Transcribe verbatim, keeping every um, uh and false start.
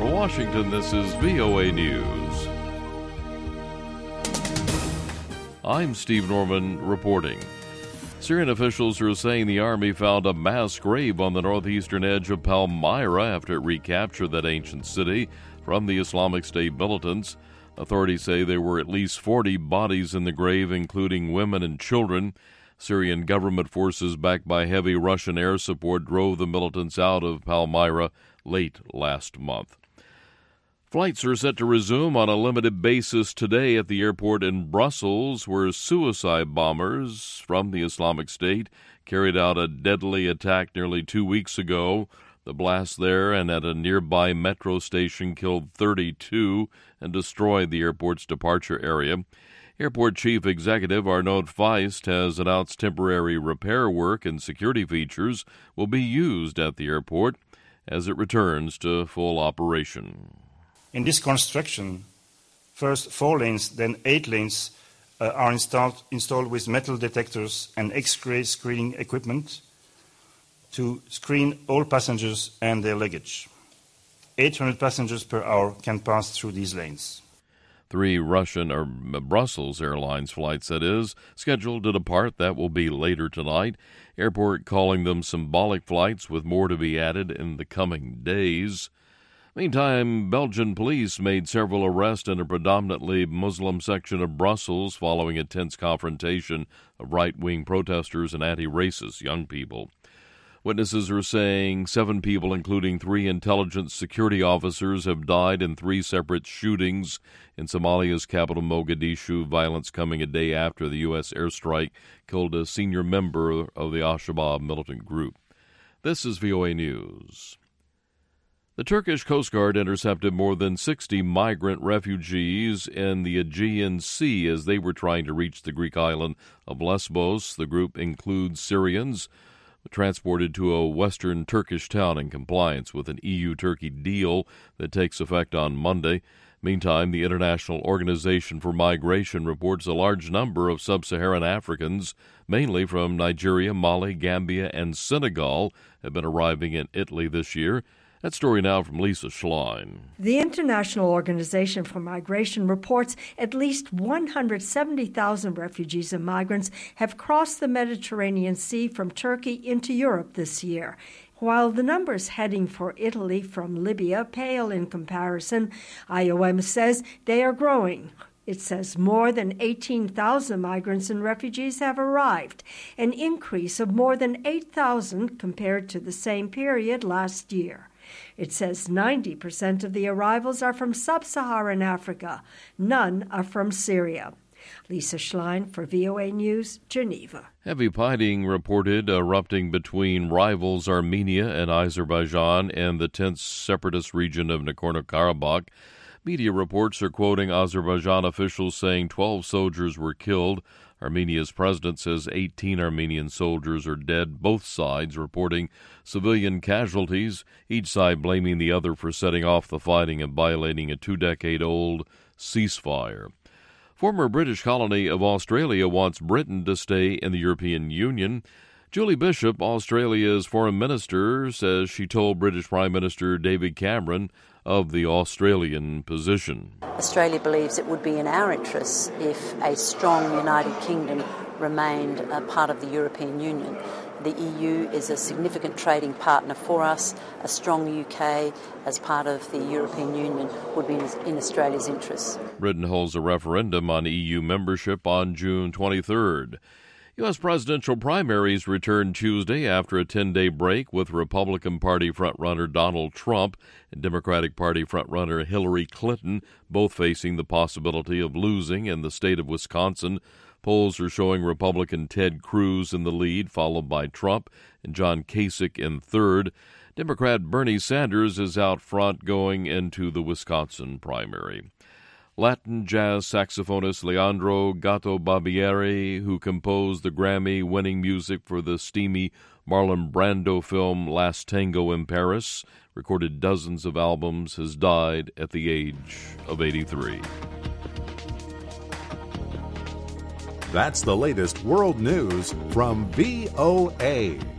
From Washington, this is V O A News. I'm Steve Norman reporting. Syrian officials are saying the army found a mass grave on the northeastern edge of Palmyra after it recaptured that ancient city from the Islamic State militants. Authorities say there were at least forty bodies in the grave, including women and children. Syrian government forces, backed by heavy Russian air support, drove the militants out of Palmyra late last month. Flights are set to resume on a limited basis today at the airport in Brussels, where suicide bombers from the Islamic State carried out a deadly attack nearly two weeks ago. The blast there and at a nearby metro station killed thirty-two and destroyed the airport's departure area. Airport Chief Executive Arnaud Feist has announced temporary repair work and security features will be used at the airport as it returns to full operation. In this construction, first four lanes, then eight lanes uh, are installed, installed with metal detectors and X-ray screening equipment to screen all passengers and their luggage. eight hundred passengers per hour can pass through these lanes. Three Russian or Brussels Airlines flights, that is, scheduled to depart. That will be later tonight. Airport calling them symbolic flights, with more to be added in the coming days. Meantime, Belgian police made several arrests in a predominantly Muslim section of Brussels following a tense confrontation of right-wing protesters and anti-racist young people. Witnesses are saying seven people, including three intelligence security officers, have died in three separate shootings in Somalia's capital, Mogadishu. Violence coming a day after the U S airstrike killed a senior member of the Al-Shabaab militant group. This is V O A News. The Turkish Coast Guard intercepted more than sixty migrant refugees in the Aegean Sea as they were trying to reach the Greek island of Lesbos. The group includes Syrians transported to a western Turkish town in compliance with an E U-Turkey deal that takes effect on Monday. Meantime, the International Organization for Migration reports a large number of sub-Saharan Africans, mainly from Nigeria, Mali, Gambia, and Senegal, have been arriving in Italy this year. That story now from Lisa Schlein. The International Organization for Migration reports at least one hundred seventy thousand refugees and migrants have crossed the Mediterranean Sea from Turkey into Europe this year. While the numbers heading for Italy from Libya pale in comparison, I O M says they are growing. It says more than eighteen thousand migrants and refugees have arrived, an increase of more than eight thousand compared to the same period last year. It says ninety percent of the arrivals are from sub-Saharan Africa. None are from Syria. Lisa Schlein for V O A News, Geneva. Heavy fighting reported erupting between rivals Armenia and Azerbaijan and the tense separatist region of Nagorno-Karabakh. Media reports are quoting Azerbaijan officials saying twelve soldiers were killed. Armenia's president says eighteen Armenian soldiers are dead, both sides reporting civilian casualties, each side blaming the other for setting off the fighting and violating a two-decade-old ceasefire. Former British colony of Australia wants Britain to stay in the European Union. Julie Bishop, Australia's foreign minister, says she told British Prime Minister David Cameron of the Australian position. Australia believes it would be in our interests if a strong United Kingdom remained a part of the European Union. The E U is a significant trading partner for us. A strong U K as part of the European Union would be in Australia's interests. Britain holds a referendum on E U membership on June twenty-third. U S presidential primaries return Tuesday after a ten-day break, with Republican Party frontrunner Donald Trump and Democratic Party frontrunner Hillary Clinton both facing the possibility of losing in the state of Wisconsin. Polls are showing Republican Ted Cruz in the lead, followed by Trump and John Kasich in third. Democrat Bernie Sanders is out front going into the Wisconsin primary. Latin jazz saxophonist Leandro Gatto Barbieri, who composed the Grammy-winning music for the steamy Marlon Brando film Last Tango in Paris, recorded dozens of albums, has died at the age of eighty-three. That's the latest world news from V O A.